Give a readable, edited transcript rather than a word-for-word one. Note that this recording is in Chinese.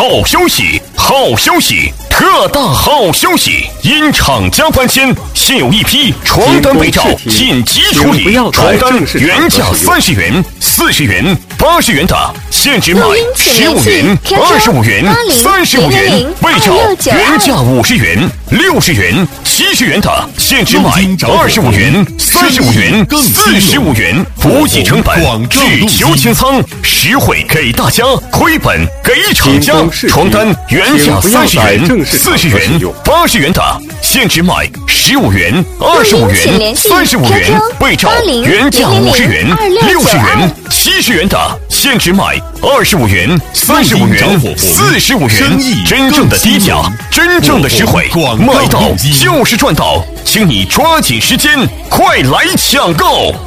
好消息，好消息！特大好消息！因厂家搬迁，现有一批床单被罩紧急处理，床单原价30元、40元、80元的，现只买15元、25元、35元；被罩原价50元、60元、70元的，现只买25元、35元、45元，不计成本，只求清仓，实惠给大家，亏本给厂家。床单原价30元、40元、80元的，现只买15元、25元、35元；被罩原价50元、60元、70元的，现只买25元、35元、45元。真正的低价，真正的实惠，买到就是赚到，请你抓紧时间，快来抢购！